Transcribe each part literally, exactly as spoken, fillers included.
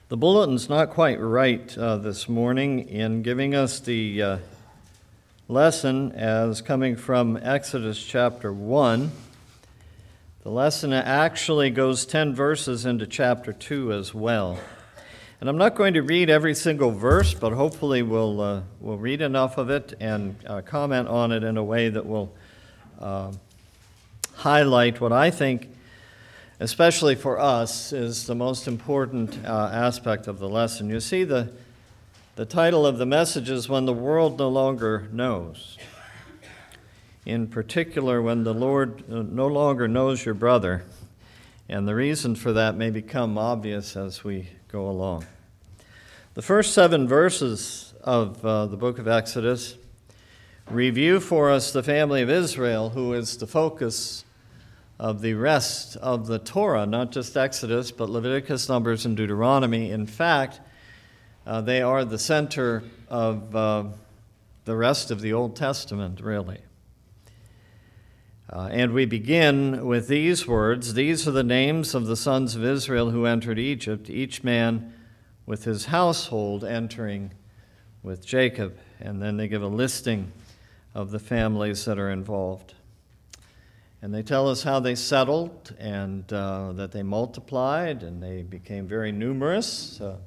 The bulletin's not quite right uh, this morning in giving us the uh, lesson as coming from Exodus chapter one. The lesson actually goes ten verses into chapter two as well. And I'm not going to read every single verse, but hopefully we'll, uh, we'll read enough of it and uh, comment on it in a way that will uh, highlight what I think, especially for us, is the most important uh, aspect of the lesson. You see, the, the title of the message is When the World No Longer Knows. In particular, when the Lord no longer knows your brother. And the reason for that may become obvious as we go along. The first seven verses of uh, the book of Exodus review for us the family of Israel, who is the focus of the rest of the Torah, not just Exodus, but Leviticus, Numbers, and Deuteronomy. In fact, uh, they are the center of uh, the rest of the Old Testament, really. Uh, and we begin with these words: "These are the names of the sons of Israel who entered Egypt, each man with his household entering with Jacob." And then they give a listing of the families that are involved. And they tell us how they settled and uh, that they multiplied and they became very numerous. Uh,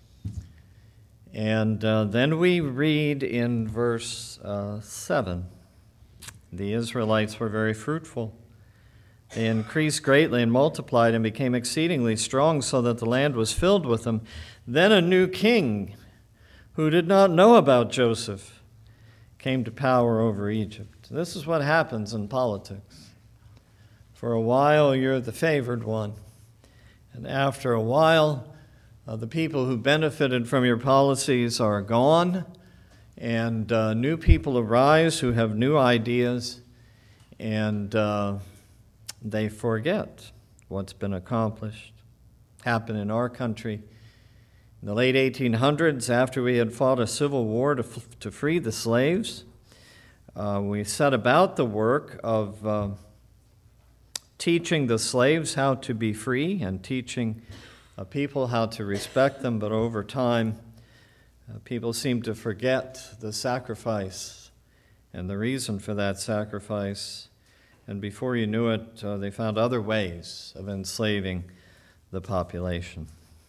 and uh, then we read in verse uh, seven, "The Israelites were very fruitful. They increased greatly and multiplied and became exceedingly strong, so that the land was filled with them. Then a new king, who did not know about Joseph, came to power over Egypt." This is what happens in politics. For a while, you're the favored one. And after a while, uh, the people who benefited from your policies are gone, and uh, new people arise who have new ideas, and uh, they forget what's been accomplished. Happened in our country in the late eighteen hundreds, after we had fought a civil war to, f- to free the slaves. Uh, we set about the work of uh, teaching the slaves how to be free and teaching uh, people how to respect them, but over time, uh, people seem to forget the sacrifice and the reason for that sacrifice, and before you knew it, uh, they found other ways of enslaving the population.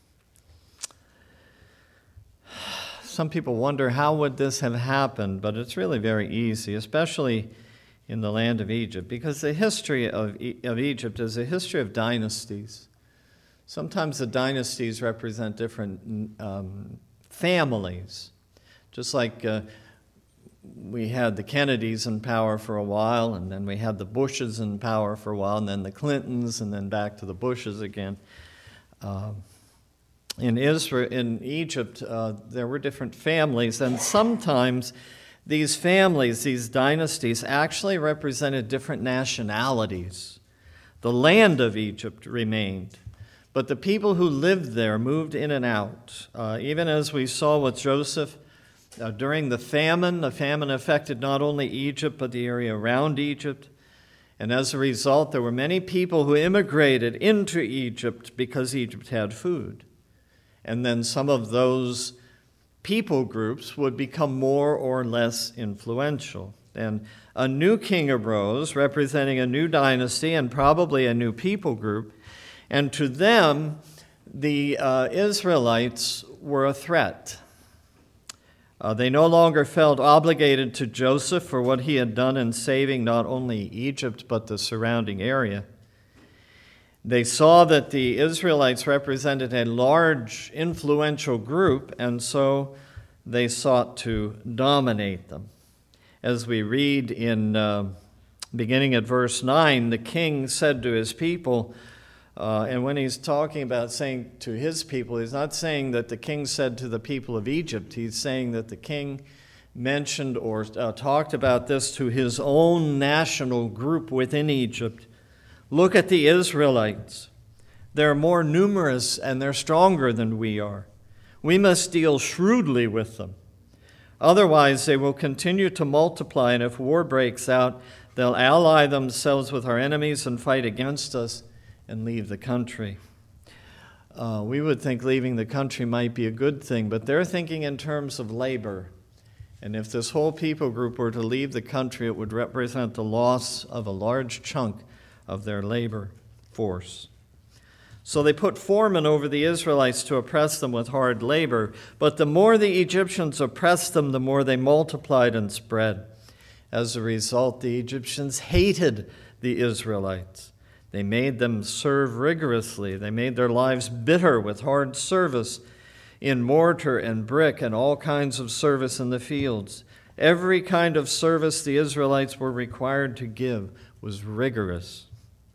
Some people wonder, how would this have happened? But it's really very easy, especially in the land of Egypt, because the history of, e- of Egypt is a history of dynasties. Sometimes the dynasties represent different um, families, just like uh, we had the Kennedys in power for a while, and then we had the Bushes in power for a while, and then the Clintons, and then back to the Bushes again. Uh, in Israel, in Egypt, uh, there were different families, and sometimes these families, these dynasties, actually represented different nationalities. The land of Egypt remained, but the people who lived there moved in and out. Uh, even as we saw with Joseph, uh, during the famine, the famine affected not only Egypt, but the area around Egypt. And as a result, there were many people who immigrated into Egypt because Egypt had food. And then some of those people groups would become more or less influential. And a new king arose, representing a new dynasty and probably a new people group. And to them, the uh, Israelites were a threat. Uh, they no longer felt obligated to Joseph for what he had done in saving not only Egypt, but the surrounding area. They saw that the Israelites represented a large, influential group, and so they sought to dominate them. As we read in, uh, beginning at verse nine, the king said to his people, uh, and when he's talking about saying to his people, he's not saying that the king said to the people of Egypt. He's saying that the king mentioned or uh, talked about this to his own national group within Egypt. Look at the Israelites. They're more numerous and they're stronger than we are. We must deal shrewdly with them. Otherwise, they will continue to multiply, and if war breaks out, they'll ally themselves with our enemies and fight against us and leave the country. Uh, we would think leaving the country might be a good thing, but they're thinking in terms of labor. And if this whole people group were to leave the country, it would represent the loss of a large chunk of their labor force. So they put foremen over the Israelites to oppress them with hard labor. But the more the Egyptians oppressed them, the more they multiplied and spread. As a result, the Egyptians hated the Israelites. They made them serve rigorously. They made their lives bitter with hard service in mortar and brick and all kinds of service in the fields. Every kind of service the Israelites were required to give was rigorous.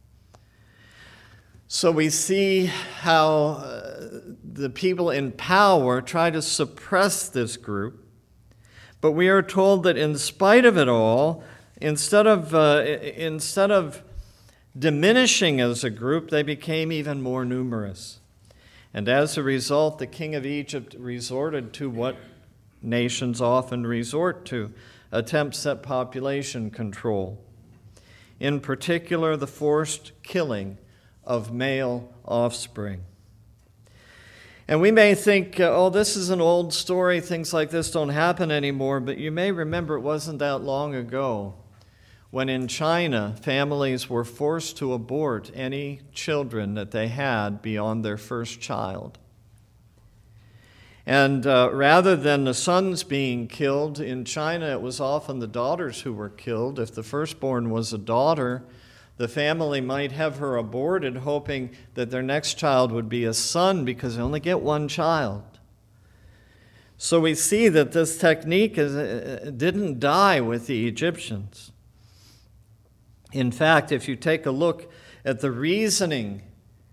So we see how uh, the people in power try to suppress this group, but we are told that in spite of it all, instead of uh, instead of diminishing as a group, they became even more numerous. And as a result, the king of Egypt resorted to what nations often resort to, attempts at population control. In particular, the forced killing of male offspring. And we may think, uh, oh, this is an old story, things like this don't happen anymore, but you may remember it wasn't that long ago when in China, families were forced to abort any children that they had beyond their first child. And uh, rather than the sons being killed, in China it was often the daughters who were killed. If the firstborn was a daughter, the family might have her aborted, hoping that their next child would be a son because they only get one child. So we see that this technique is, uh, didn't die with the Egyptians. In fact, if you take a look at the reasoning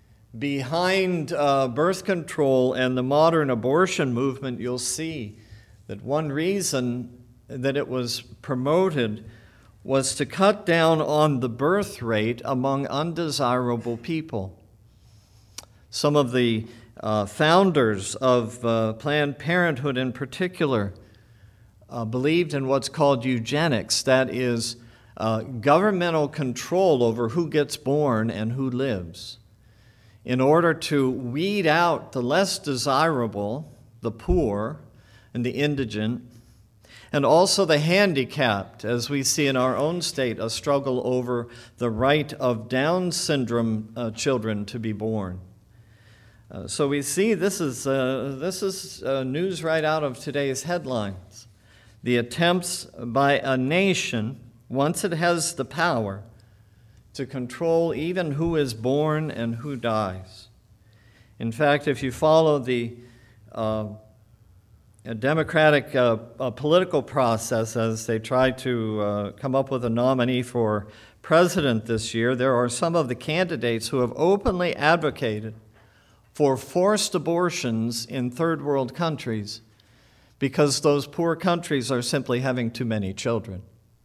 behind uh, birth control and the modern abortion movement, you'll see that one reason that it was promoted was to cut down on the birth rate among undesirable people. Some of the uh, founders of uh, Planned Parenthood in particular uh, believed in what's called eugenics, that is, uh, governmental control over who gets born and who lives, in order to weed out the less desirable, the poor and the indigent, and also the handicapped, as we see in our own state, a struggle over the right of Down syndrome uh, children to be born. Uh, so we see this is, uh, this is uh, news right out of today's headlines. The attempts by a nation, once it has the power, to control even who is born and who dies. In fact, if you follow the uh, a democratic uh, uh, political process as they try to uh, come up with a nominee for president this year, there are some of the candidates who have openly advocated for forced abortions in third world countries because those poor countries are simply having too many children.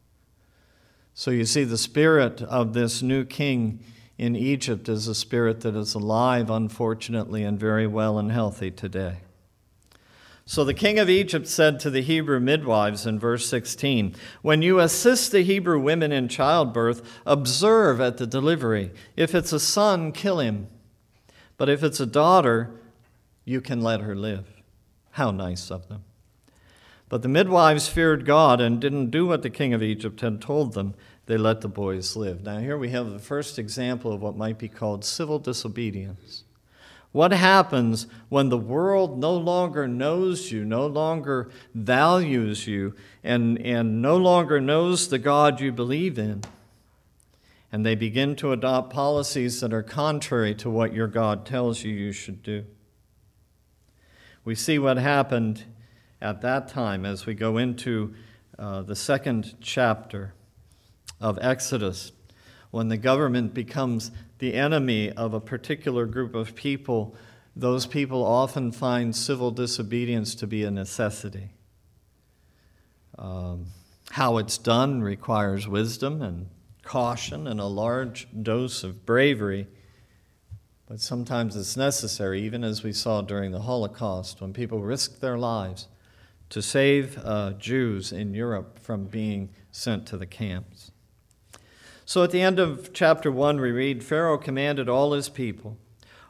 So you see, the spirit of this new king in Egypt is a spirit that is alive, unfortunately, and very well and healthy today. So the king of Egypt said to the Hebrew midwives in verse sixteen, "When you assist the Hebrew women in childbirth, observe at the delivery. If it's a son, kill him. But if it's a daughter, you can let her live." How nice of them. But the midwives feared God and didn't do what the king of Egypt had told them. They let the boys live. Now here we have the first example of what might be called civil disobedience. What happens when the world no longer knows you, no longer values you, and, and no longer knows the God you believe in, and they begin to adopt policies that are contrary to what your God tells you you should do? We see what happened at that time as we go into uh, the second chapter of Exodus, when the government becomes the enemy of a particular group of people. Those people often find civil disobedience to be a necessity. Um, how it's done requires wisdom and caution and a large dose of bravery, but sometimes it's necessary, even as we saw during the Holocaust, when people risked their lives to save uh, Jews in Europe from being sent to the camps. So at the end of chapter one, we read, Pharaoh commanded all his people,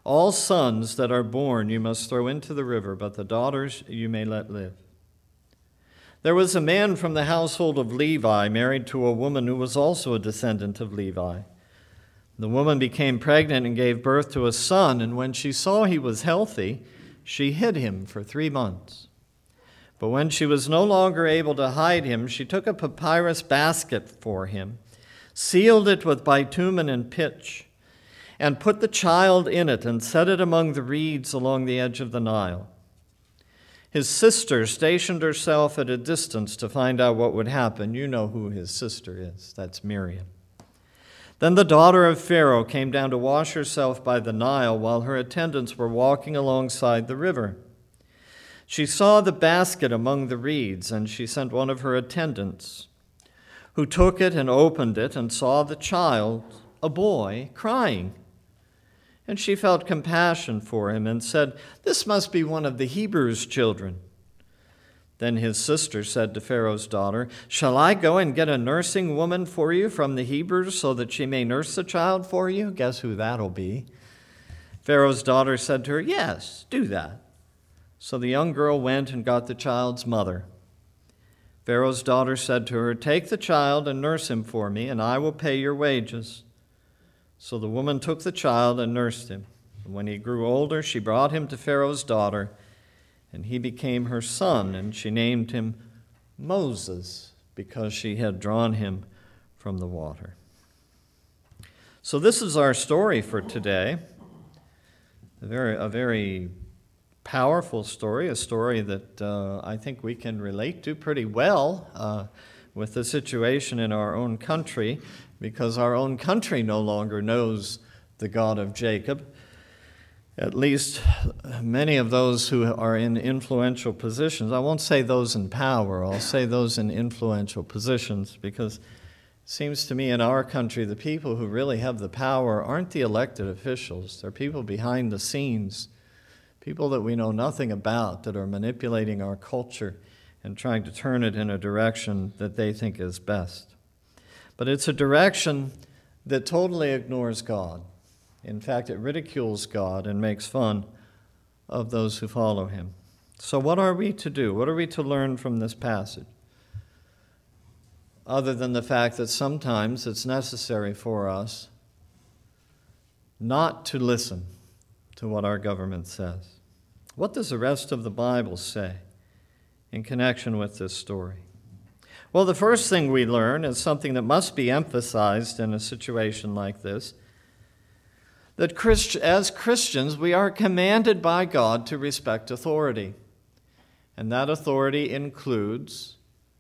All sons that are born you must throw into the river, but the daughters you may let live. There was a man from the household of Levi married to a woman who was also a descendant of Levi. The woman became pregnant and gave birth to a son, and when she saw he was healthy, she hid him for three months. But when she was no longer able to hide him, she took a papyrus basket for him, sealed it with bitumen and pitch, and put the child in it and set it among the reeds along the edge of the Nile. His sister stationed herself at a distance to find out what would happen. You know who his sister is. That's Miriam. Then the daughter of Pharaoh came down to wash herself by the Nile while her attendants were walking alongside the river. She saw the basket among the reeds, and she sent one of her attendants, who took it and opened it and saw the child, a boy, crying. And she felt compassion for him and said, "This must be one of the Hebrews' children." Then his sister said to Pharaoh's daughter, "Shall I go and get a nursing woman for you from the Hebrews so that she may nurse the child for you?" Guess who that'll be? Pharaoh's daughter said to her, "Yes, do that." So the young girl went and got the child's mother. Pharaoh's daughter said to her, "Take the child and nurse him for me, and I will pay your wages." So the woman took the child and nursed him. And when he grew older, she brought him to Pharaoh's daughter, and he became her son, and she named him Moses, because she had drawn him from the water. So this is our story for today. A very, a very powerful story, a story that uh, I think we can relate to pretty well uh, with the situation in our own country, because our own country no longer knows the God of Jacob. At least many of those who are in influential positions. I won't say those in power, I'll say those in influential positions, because it seems to me in our country the people who really have the power aren't the elected officials. They're people behind the scenes, people that we know nothing about, that are manipulating our culture and trying to turn it in a direction that they think is best. But it's a direction that totally ignores God. In fact, it ridicules God and makes fun of those who follow him. So what are we to do? What are we to learn from this passage? Other than the fact that sometimes it's necessary for us not to listen to what our government says. What does the rest of the Bible say in connection with this story? Well, the first thing we learn is something that must be emphasized in a situation like this, that Christ, as Christians, we are commanded by God to respect authority. And that authority includes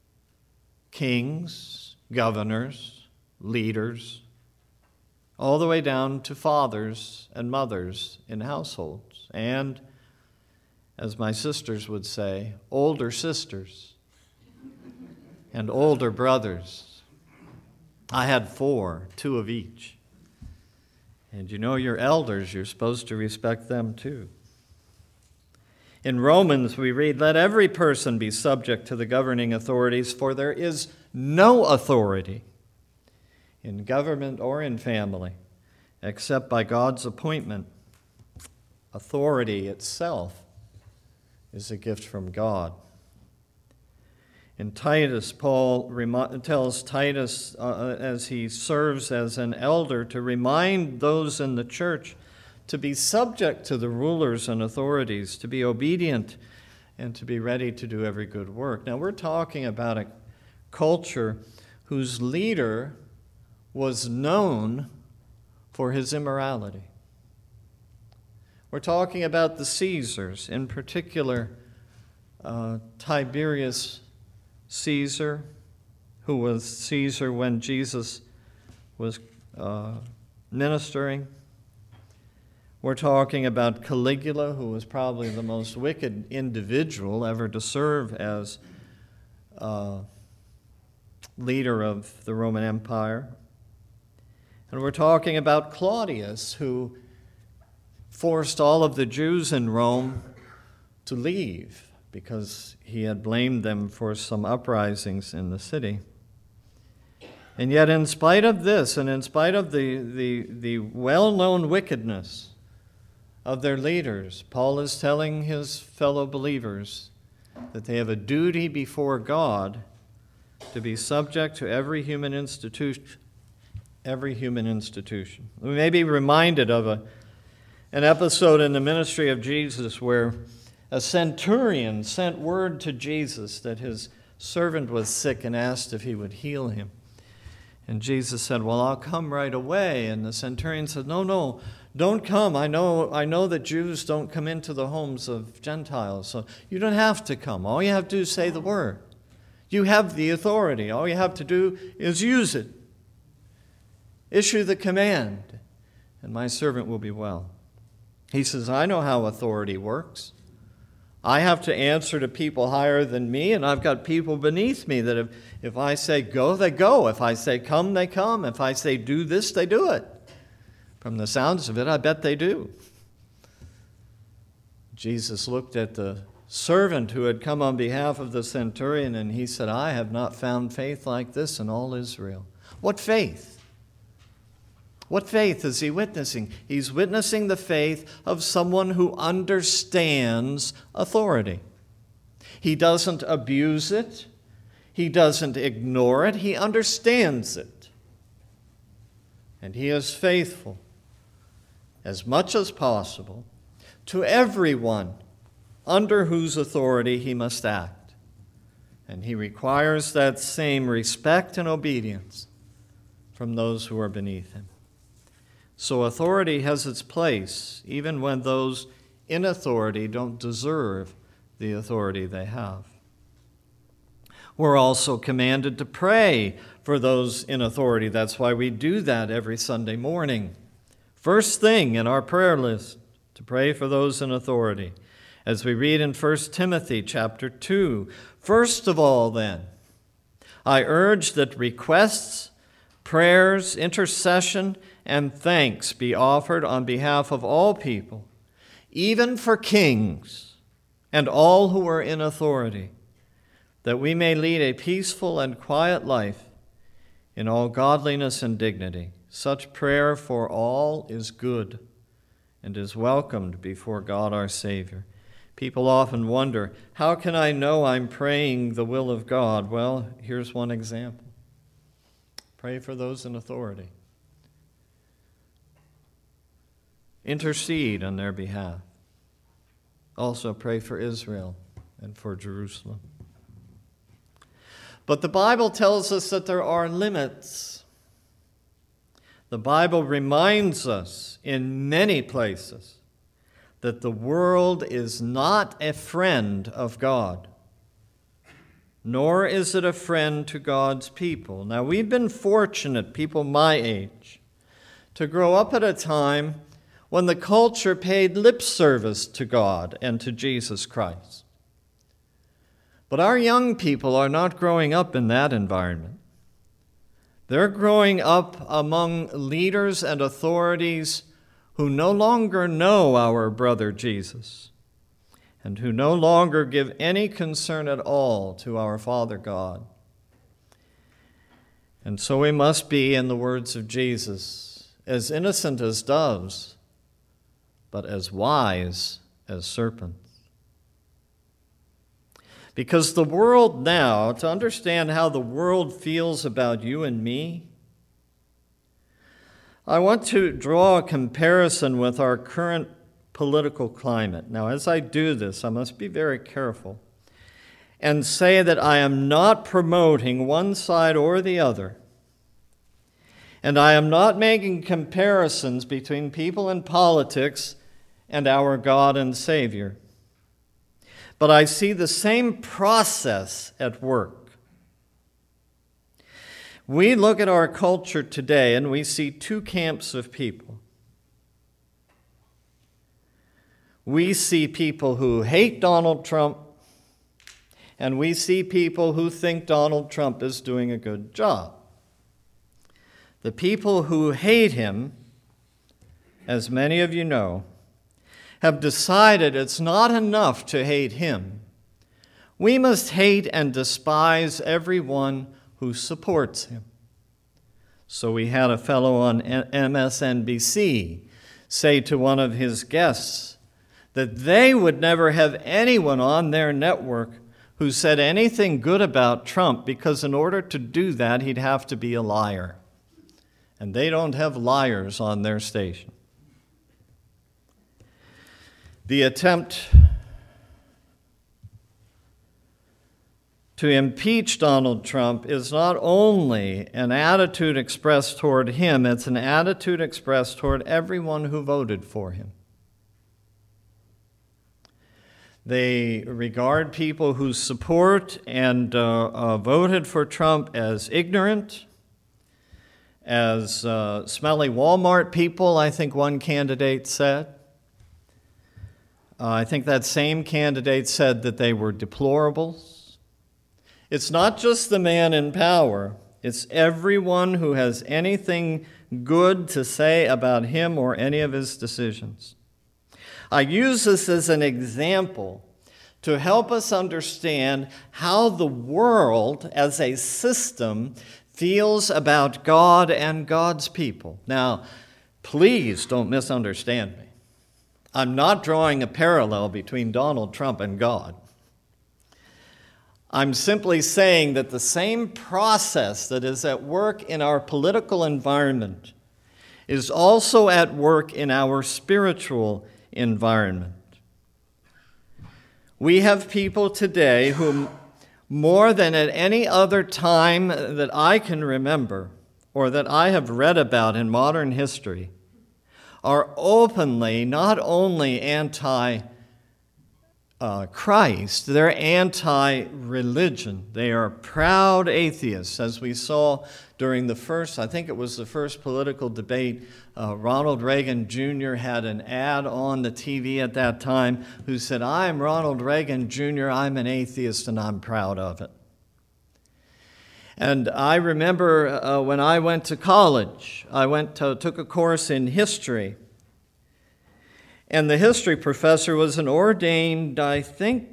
kings, governors, leaders, all the way down to fathers and mothers in households, and, as my sisters would say, older sisters and older brothers. I had four, two of each. And you know your elders, you're supposed to respect them too. In Romans we read, "Let every person be subject to the governing authorities, for there is no authority in government or in family except by God's appointment." Authority itself is a gift from God. In Titus, Paul rem- tells Titus, uh, as he serves as an elder, to remind those in the church to be subject to the rulers and authorities, to be obedient, and to be ready to do every good work. Now, we're talking about a culture whose leader was known for his immorality. We're talking about the Caesars, in particular uh, Tiberius Caesar, who was Caesar when Jesus was uh, ministering. We're talking about Caligula, who was probably the most wicked individual ever to serve as uh, leader of the Roman Empire. And we're talking about Claudius, who forced all of the Jews in Rome to leave because he had blamed them for some uprisings in the city. And yet, in spite of this, and in spite of the, the, the well-known wickedness of their leaders. Paul is telling his fellow believers that they have a duty before God to be subject to every human institution. Every human institution. We may be reminded of a, an episode in the ministry of Jesus where a centurion sent word to Jesus that his servant was sick and asked if he would heal him. And Jesus said, well, I'll come right away. And the centurion said, no, no, don't come. I know, I know that Jews don't come into the homes of Gentiles, so you don't have to come. All you have to do is say the word. You have the authority. All you have to do is use it. Issue the command, and my servant will be well. He says, I know how authority works. I have to answer to people higher than me, and I've got people beneath me that if, if I say go, they go. If I say come, they come. If I say do this, they do it. From the sounds of it, I bet they do. Jesus looked at the servant who had come on behalf of the centurion, and he said, I have not found faith like this in all Israel. What faith? What faith is he witnessing? He's witnessing the faith of someone who understands authority. He doesn't abuse it. He doesn't ignore it. He understands it. And he is faithful as much as possible to everyone under whose authority he must act. And he requires that same respect and obedience from those who are beneath him. So authority has its place, even when those in authority don't deserve the authority they have. We're also commanded to pray for those in authority. That's why we do that every Sunday morning. First thing in our prayer list, to pray for those in authority. As we read in First Timothy chapter two, first of all then, I urge that requests, prayers, intercession, and thanks be offered on behalf of all people, even for kings and all who are in authority, that we may lead a peaceful and quiet life in all godliness and dignity. Such prayer for all is good and is welcomed before God our Savior. People often wonder, how can I know I'm praying the will of God? Well, here's one example. Pray for those in authority. Intercede on their behalf. Also pray for Israel and for Jerusalem. But the Bible tells us that there are limits. The Bible reminds us in many places that the world is not a friend of God, nor is it a friend to God's people. Now, we've been fortunate, people my age, to grow up at a time when the culture paid lip service to God and to Jesus Christ. But our young people are not growing up in that environment. They're growing up among leaders and authorities who no longer know our brother Jesus and who no longer give any concern at all to our Father God. And so we must be, in the words of Jesus, as innocent as doves, but as wise as serpents. Because the world now, to understand how the world feels about you and me, I want to draw a comparison with our current political climate. Now, as I do this, I must be very careful and say that I am not promoting one side or the other. And I am not making comparisons between people in politics and our God and Savior. But I see the same process at work. We look at our culture today and we see two camps of people. We see people who hate Donald Trump, and we see people who think Donald Trump is doing a good job. The people who hate him, as many of you know, have decided it's not enough to hate him. We must hate and despise everyone who supports him. So we had a fellow on M S N B C say to one of his guests that they would never have anyone on their network who said anything good about Trump, because in order to do that, he'd have to be a liar. And they don't have liars on their station. The attempt to impeach Donald Trump is not only an attitude expressed toward him, it's an attitude expressed toward everyone who voted for him. They regard people who support and uh, uh, voted for Trump as ignorant, as uh, smelly Walmart people, I think one candidate said. Uh, I think that same candidate said that they were deplorables. It's not just the man in power, it's everyone who has anything good to say about him or any of his decisions. I use this as an example to help us understand how the world as a system feels about God and God's people. Now, please don't misunderstand me. I'm not drawing a parallel between Donald Trump and God. I'm simply saying that the same process that is at work in our political environment is also at work in our spiritual environment. We have people today who, more than at any other time that I can remember or that I have read about in modern history, are openly not only anti-Christ, uh, they're anti-religion. They are proud atheists, as we saw during the first, I think it was the first political debate. Uh, Ronald Reagan Junior had an ad on the T V at that time who said, "I'm Ronald Reagan Junior, I'm an atheist and I'm proud of it." And I remember uh, when I went to college, I went to, took a course in history. And the history professor was an ordained, I think,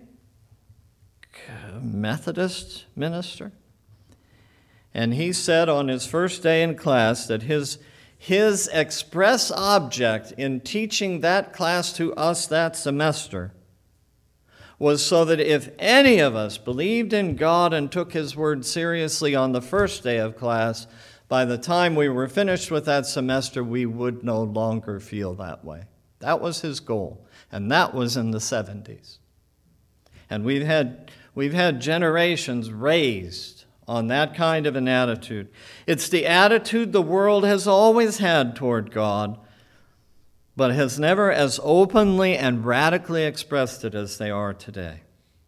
Methodist minister. And he said on his first day in class that his, his express object in teaching that class to us that semester was so that if any of us believed in God and took his word seriously on the first day of class, by the time we were finished with that semester, we would no longer feel that way. That was his goal, and that was in the seventies. And we've had, we've had generations raised on that kind of an attitude. It's the attitude the world has always had toward God, but has never as openly and radically expressed it as they are today.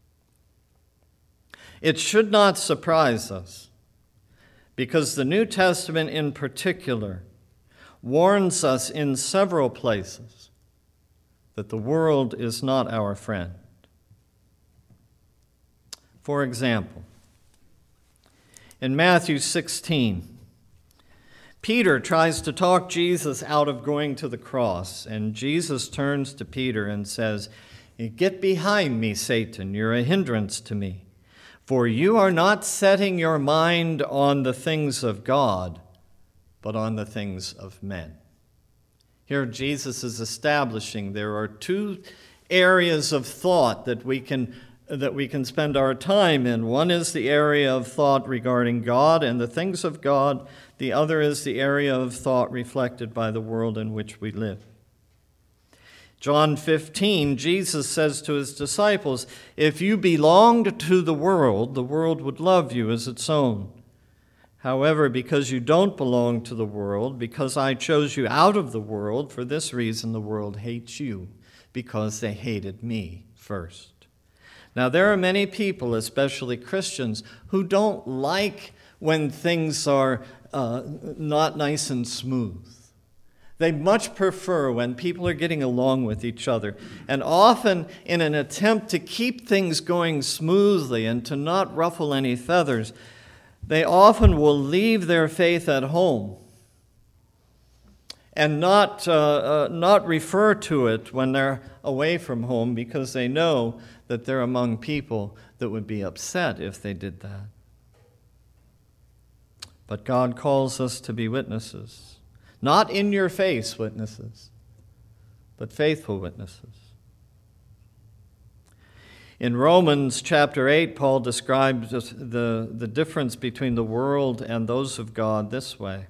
It should not surprise us, because the New Testament in particular warns us in several places that the world is not our friend. For example, in Matthew sixteen, Peter tries to talk Jesus out of going to the cross, and Jesus turns to Peter and says, "Get behind me, Satan, you're a hindrance to me, for you are not setting your mind on the things of God, but on the things of men." Here Jesus is establishing there are two areas of thought that we can that we can spend our time in. One is the area of thought regarding God and the things of God. The other is the area of thought reflected by the world in which we live. John fifteen, Jesus says to his disciples, "If you belonged to the world, the world would love you as its own. However, because you don't belong to the world, because I chose you out of the world, for this reason the world hates you, because they hated me first." Now, there are many people, especially Christians, who don't like when things are uh, not nice and smooth. They much prefer when people are getting along with each other. And often, in an attempt to keep things going smoothly and to not ruffle any feathers, they often will leave their faith at home and not, uh, uh, not refer to it when they're away from home, because they know that they're among people that would be upset if they did that. But God calls us to be witnesses, not in-your-face witnesses, but faithful witnesses. In Romans chapter eight, Paul describes the, the difference between the world and those of God this way.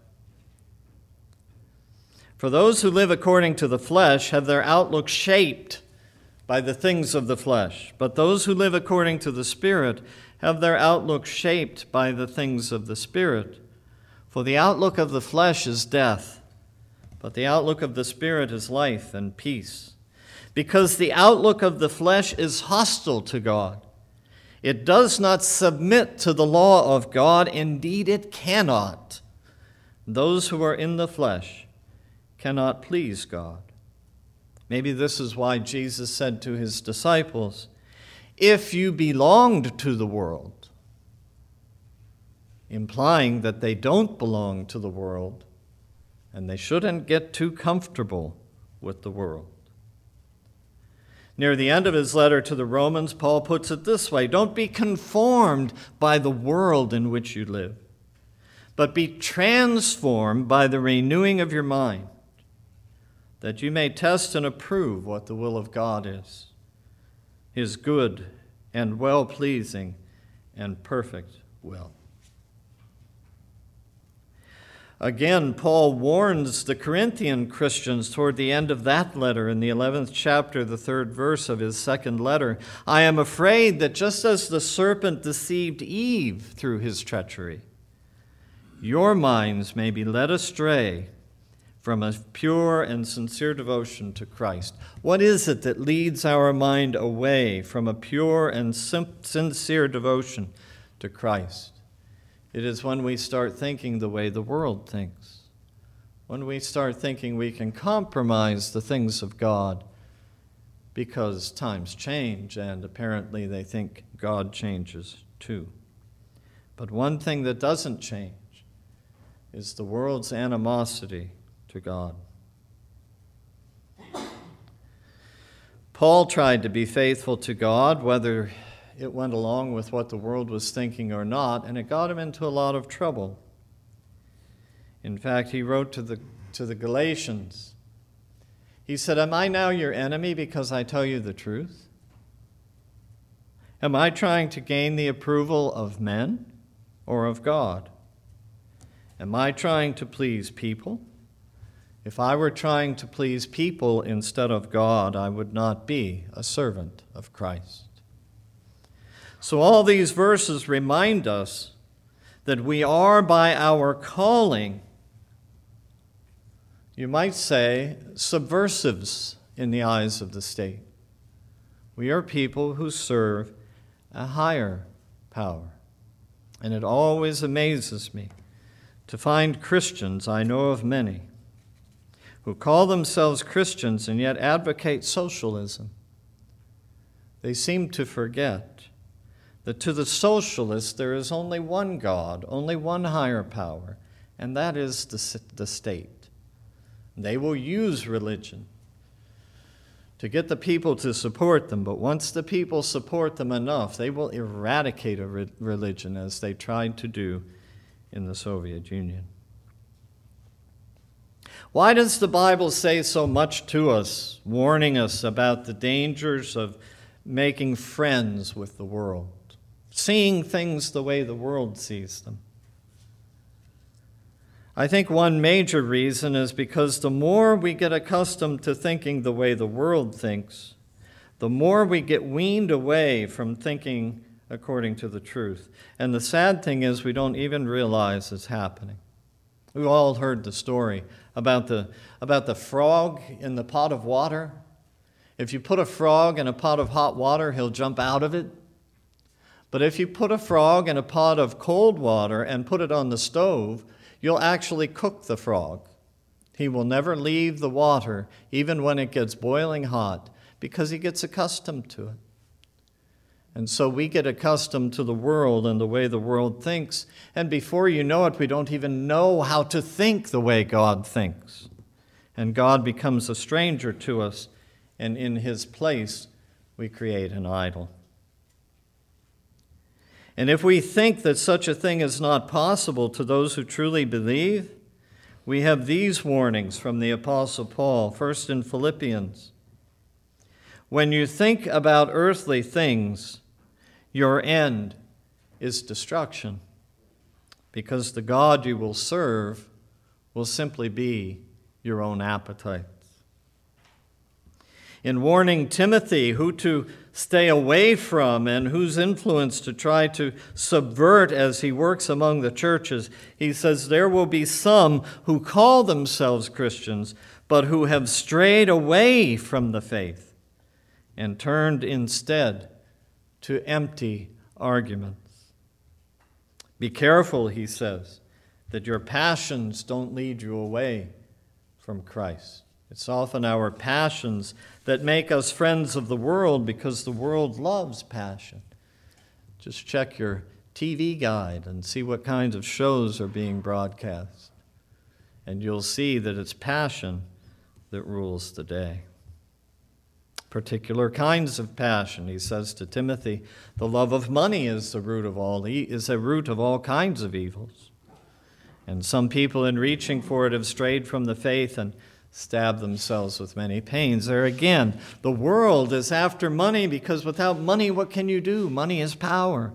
For those who live according to the flesh have their outlook shaped by the things of the flesh, but those who live according to the Spirit have their outlook shaped by the things of the Spirit. For the outlook of the flesh is death, but the outlook of the Spirit is life and peace. Because the outlook of the flesh is hostile to God. It does not submit to the law of God. Indeed, it cannot. Those who are in the flesh cannot please God. Maybe this is why Jesus said to his disciples, "If you belonged to the world," implying that they don't belong to the world and they shouldn't get too comfortable with the world. Near the end of his letter to the Romans, Paul puts it this way: don't be conformed by the world in which you live, but be transformed by the renewing of your mind, that you may test and approve what the will of God is, his good and well-pleasing and perfect will. Again, Paul warns the Corinthian Christians toward the end of that letter in the eleventh chapter, the third verse of his second letter. I am afraid that just as the serpent deceived Eve through his treachery, your minds may be led astray from a pure and sincere devotion to Christ. What is it that leads our mind away from a pure and sim- sincere devotion to Christ? It is when we start thinking the way the world thinks. When we start thinking we can compromise the things of God because times change, and apparently they think God changes too. But one thing that doesn't change is the world's animosity to God. Paul tried to be faithful to God, whether it went along with what the world was thinking or not, and it got him into a lot of trouble. In fact, he wrote to the, to the Galatians, he said, "Am I now your enemy because I tell you the truth? Am I trying to gain the approval of men or of God? Am I trying to please people? If I were trying to please people instead of God, I would not be a servant of Christ." So all these verses remind us that we are by our calling, you might say, subversives in the eyes of the state. We are people who serve a higher power. And it always amazes me to find Christians, I know of many, who call themselves Christians and yet advocate socialism. They seem to forget that to the socialists there is only one God, only one higher power, and that is the, the state. They will use religion to get the people to support them, but once the people support them enough, they will eradicate a re- religion as they tried to do in the Soviet Union. Why does the Bible say so much to us, warning us about the dangers of making friends with the world? Seeing things the way the world sees them. I think one major reason is because the more we get accustomed to thinking the way the world thinks, the more we get weaned away from thinking according to the truth. And the sad thing is we don't even realize it's happening. We've all heard the story about the, about the frog in the pot of water. If you put a frog in a pot of hot water, he'll jump out of it. But if you put a frog in a pot of cold water and put it on the stove, you'll actually cook the frog. He will never leave the water, even when it gets boiling hot, because he gets accustomed to it. And so we get accustomed to the world and the way the world thinks, and before you know it, we don't even know how to think the way God thinks. And God becomes a stranger to us, and in his place, we create an idol. And if we think that such a thing is not possible to those who truly believe, we have these warnings from the Apostle Paul, first in Philippians. When you think about earthly things, your end is destruction, because the God you will serve will simply be your own appetites. In warning Timothy who to stay away from and whose influence to try to subvert as he works among the churches, he says, there will be some who call themselves Christians, but who have strayed away from the faith and turned instead to empty arguments. Be careful, he says, that your passions don't lead you away from Christ. It's often our passions that make us friends of the world, because the world loves passion. Just check your T V guide and see what kinds of shows are being broadcast, and you'll see that it's passion that rules the day. Particular kinds of passion, he says to Timothy, the love of money is the root of all e- is a root of all kinds of evils. And some people in reaching for it have strayed from the faith and stab themselves with many pains. There again, the world is after money, because without money, what can you do? Money is power.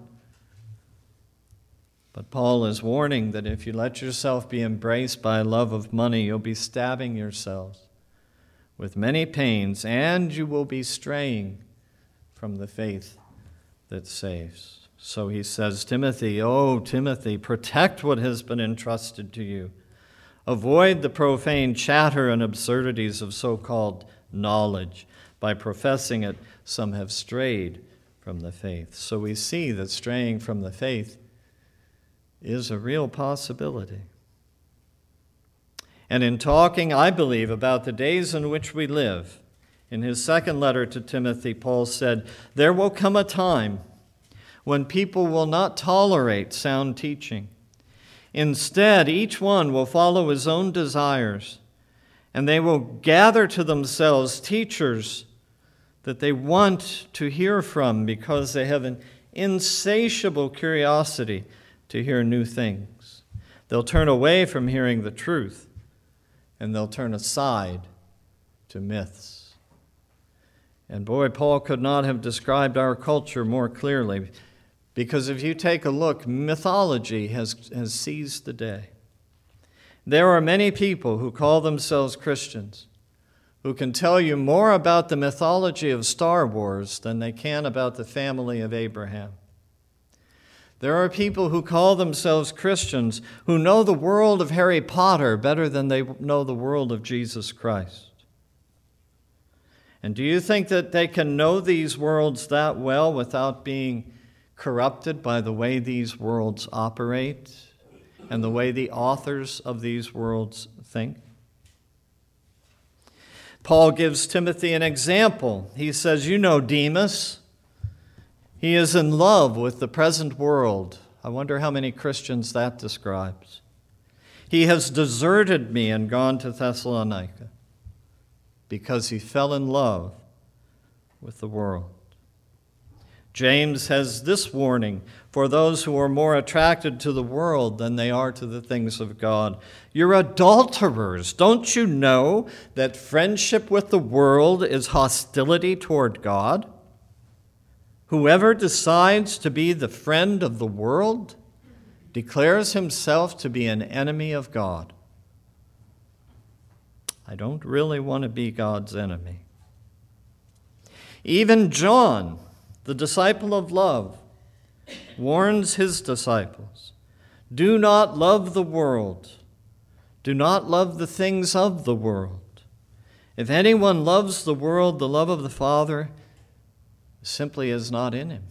But Paul is warning that if you let yourself be embraced by a love of money, you'll be stabbing yourselves with many pains, and you will be straying from the faith that saves. So he says, Timothy, oh, Timothy, protect what has been entrusted to you. Avoid the profane chatter and absurdities of so-called knowledge. By professing it, some have strayed from the faith. So we see that straying from the faith is a real possibility. And in talking, I believe, about the days in which we live, in his second letter to Timothy, Paul said, there will come a time when people will not tolerate sound teaching. Instead, each one will follow his own desires, and they will gather to themselves teachers that they want to hear from, because they have an insatiable curiosity to hear new things. They'll turn away from hearing the truth, and they'll turn aside to myths. And boy, Paul could not have described our culture more clearly. Because if you take a look, mythology has, has seized the day. There are many people who call themselves Christians who can tell you more about the mythology of Star Wars than they can about the family of Abraham. There are people who call themselves Christians who know the world of Harry Potter better than they know the world of Jesus Christ. And do you think that they can know these worlds that well without being corrupted by the way these worlds operate and the way the authors of these worlds think? Paul gives Timothy an example. He says, you know Demas. He is in love with the present world. I wonder how many Christians that describes. He has deserted me and gone to Thessalonica because he fell in love with the world. James has this warning for those who are more attracted to the world than they are to the things of God. You're adulterers. Don't you know that friendship with the world is hostility toward God? Whoever decides to be the friend of the world declares himself to be an enemy of God. I don't really want to be God's enemy. Even John, the disciple of love, warns his disciples, do not love the world. Do not love the things of the world. If anyone loves the world, the love of the Father simply is not in him.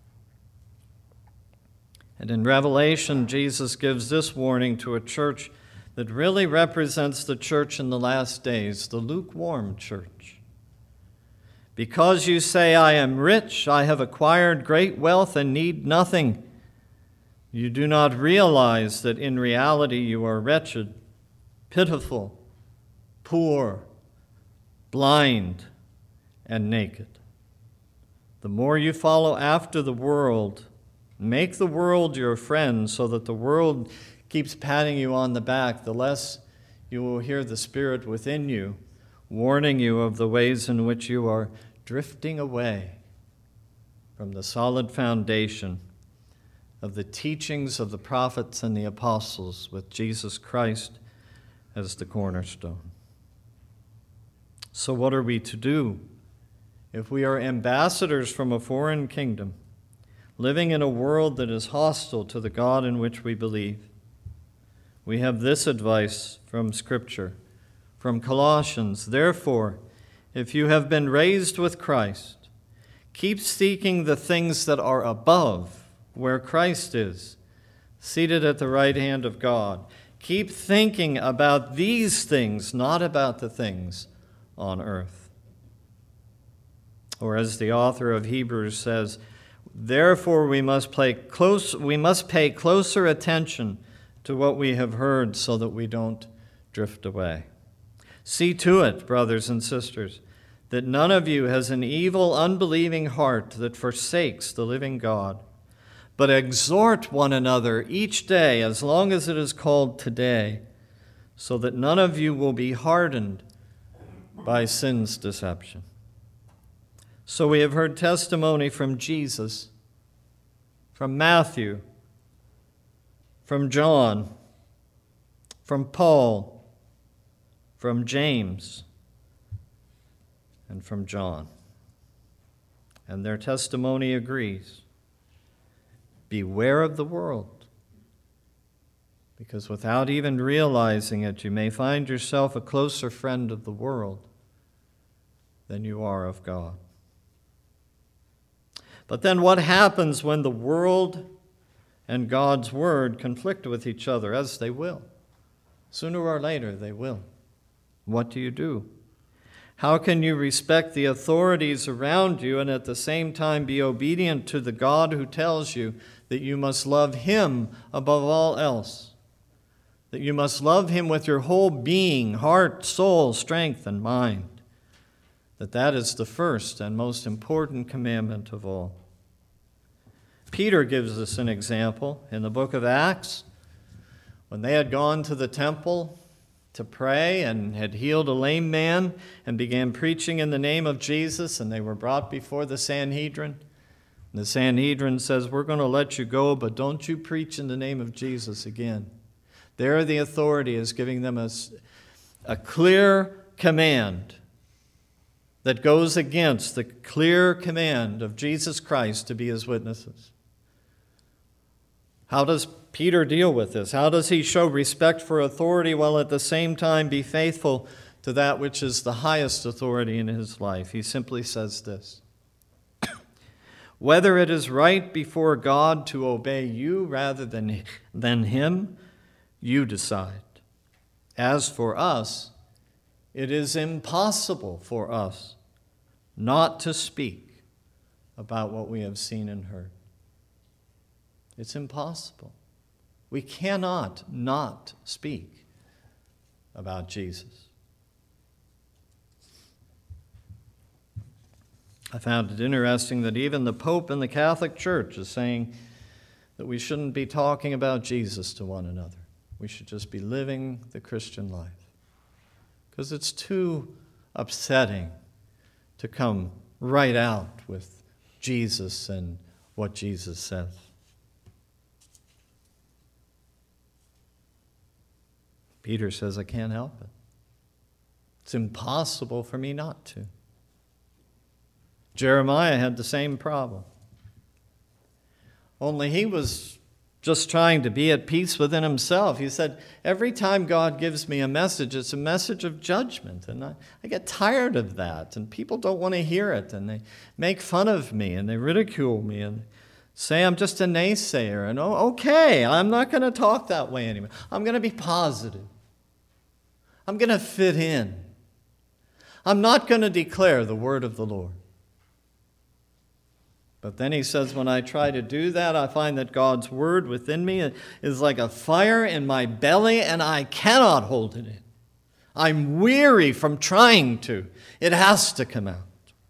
And in Revelation, Jesus gives this warning to a church that really represents the church in the last days, the lukewarm church. Because you say, I am rich, I have acquired great wealth and need nothing, you do not realize that in reality you are wretched, pitiful, poor, blind, and naked. The more you follow after the world, make the world your friend so that the world keeps patting you on the back, the less you will hear the Spirit within you warning you of the ways in which you are drifting away from the solid foundation of the teachings of the prophets and the apostles, with Jesus Christ as the cornerstone. So what are we to do if we are ambassadors from a foreign kingdom, living in a world that is hostile to the God in which we believe? We have this advice from Scripture, from Colossians. Therefore, if you have been raised with Christ, keep seeking the things that are above, where Christ is, seated at the right hand of God. Keep thinking about these things, not about the things on earth. Or as the author of Hebrews says, therefore we must pay close, we must pay closer attention to what we have heard so that we don't drift away. See to it, brothers and sisters, that none of you has an evil, unbelieving heart that forsakes the living God. But exhort one another each day, as long as it is called today, so that none of you will be hardened by sin's deception. So we have heard testimony from Jesus, from Matthew, from John, from Paul, from James, and from John. And their testimony agrees. Beware of the world, because without even realizing it, you may find yourself a closer friend of the world than you are of God. But then what happens when the world and God's word conflict with each other, as they will? Sooner or later, they will. What do you do? How can you respect the authorities around you and at the same time be obedient to the God who tells you that you must love Him above all else, that you must love Him with your whole being, heart, soul, strength, and mind, that that is the first and most important commandment of all? Peter gives us an example in the book of Acts. When they had gone to the temple to pray and had healed a lame man and began preaching in the name of Jesus, and they were brought before the Sanhedrin. The Sanhedrin says, we're going to let you go, but don't you preach in the name of Jesus again. There the authority is giving them a, a clear command that goes against the clear command of Jesus Christ to be His witnesses. How does Peter deal with this? How does he show respect for authority while at the same time be faithful to that which is the highest authority in his life? He simply says this: whether it is right before God to obey you rather than, than Him, you decide. As for us, it is impossible for us not to speak about what we have seen and heard. It's impossible. We cannot not speak about Jesus. I found it interesting that even the Pope in the Catholic Church is saying that we shouldn't be talking about Jesus to one another. We should just be living the Christian life. Because it's too upsetting to come right out with Jesus and what Jesus says. Peter says, I can't help it. It's impossible for me not to. Jeremiah had the same problem. Only he was just trying to be at peace within himself. He said, every time God gives me a message, it's a message of judgment. And I, I get tired of that. And people don't want to hear it. And they make fun of me. And they ridicule me. And say I'm just a naysayer. And, oh, okay, I'm not going to talk that way anymore. I'm going to be positive. I'm going to fit in. I'm not going to declare the word of the Lord. But then he says, when I try to do that, I find that God's word within me is like a fire in my belly, and I cannot hold it in. I'm weary from trying to. It has to come out.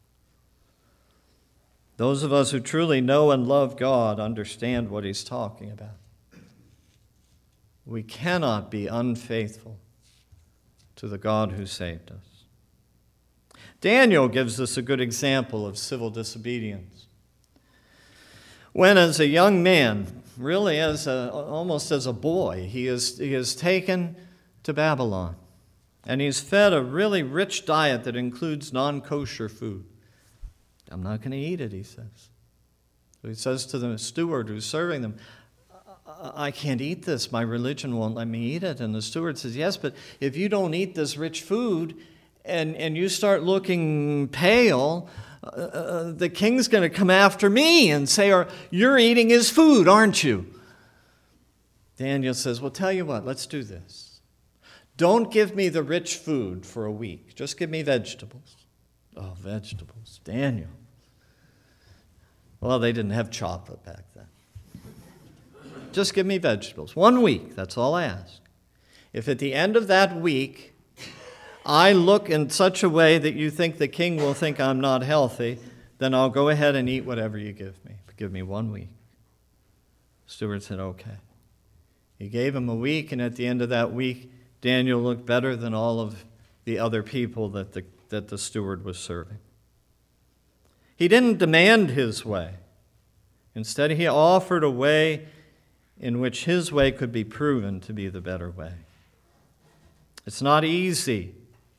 Those of us who truly know and love God understand what he's talking about. We cannot be unfaithful to the God who saved us. Daniel gives us a good example of civil disobedience. When as a young man, really as a, almost as a boy, he is, he is taken to Babylon. And he's fed a really rich diet that includes non-kosher food. I'm not going to eat it, he says. So he says to the steward who's serving them, I can't eat this. My religion won't let me eat it. And the steward says, yes, but if you don't eat this rich food and, and you start looking pale, uh, the king's going to come after me and say, you're eating his food, aren't you? Daniel says, well, tell you what, let's do this. Don't give me the rich food for a week. Just give me vegetables. Oh, vegetables. Daniel. Well, they didn't have chocolate back then. Just give me vegetables. One week, that's all I ask. If at the end of that week, I look in such a way that you think the king will think I'm not healthy, then I'll go ahead and eat whatever you give me. But give me one week. The steward said, okay. He gave him a week, and at the end of that week, Daniel looked better than all of the other people that the, that the steward was serving. He didn't demand his way. Instead, he offered a way in which his way could be proven to be the better way. It's not easy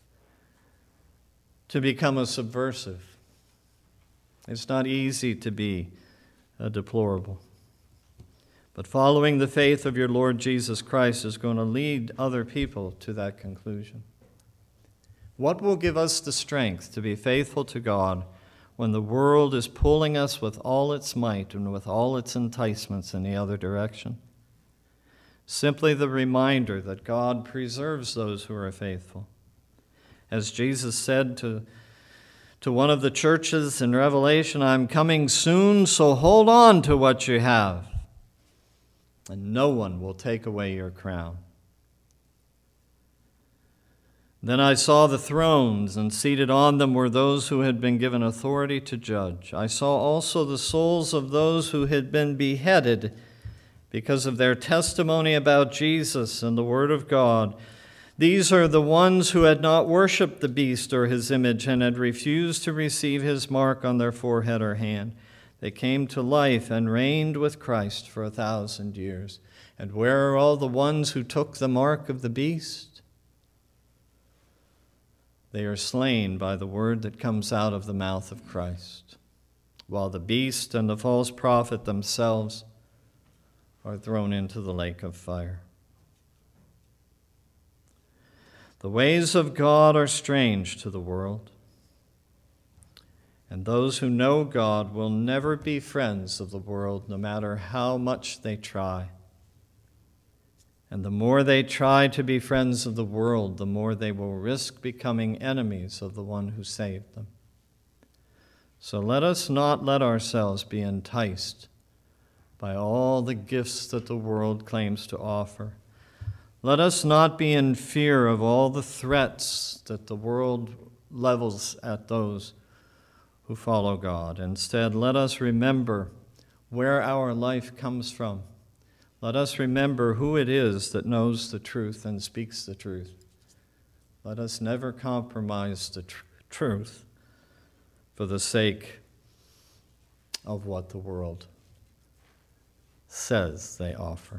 to become a subversive. It's not easy to be a deplorable. But following the faith of your Lord Jesus Christ is going to lead other people to that conclusion. What will give us the strength to be faithful to God when the world is pulling us with all its might and with all its enticements in the other direction? Simply the reminder that God preserves those who are faithful. As Jesus said to, to one of the churches in Revelation, I'm coming soon, so hold on to what you have, and no one will take away your crown. Then I saw the thrones, and seated on them were those who had been given authority to judge. I saw also the souls of those who had been beheaded because of their testimony about Jesus and the Word of God. These are the ones who had not worshipped the beast or his image and had refused to receive his mark on their forehead or hand. They came to life and reigned with Christ for a thousand years. And where are all the ones who took the mark of the beast? They are slain by the word that comes out of the mouth of Christ, while the beast and the false prophet themselves are thrown into the lake of fire. The ways of God are strange to the world, and those who know God will never be friends of the world, no matter how much they try. And the more they try to be friends of the world, the more they will risk becoming enemies of the one who saved them. So let us not let ourselves be enticed by all the gifts that the world claims to offer. Let us not be in fear of all the threats that the world levels at those who follow God. Instead, let us remember where our life comes from. Let us remember who it is that knows the truth and speaks the truth. Let us never compromise the tr- truth for the sake of what the world says they offer.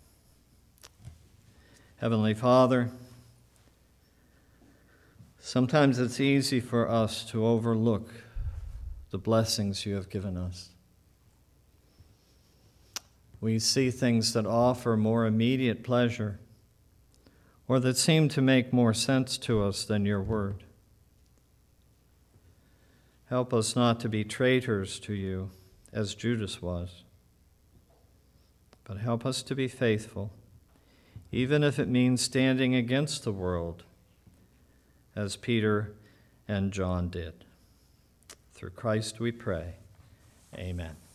Heavenly Father, sometimes it's easy for us to overlook the blessings you have given us. We see things that offer more immediate pleasure or that seem to make more sense to us than your word. Help us not to be traitors to you as Judas was, but help us to be faithful, even if it means standing against the world, as Peter and John did. Through Christ we pray. Amen.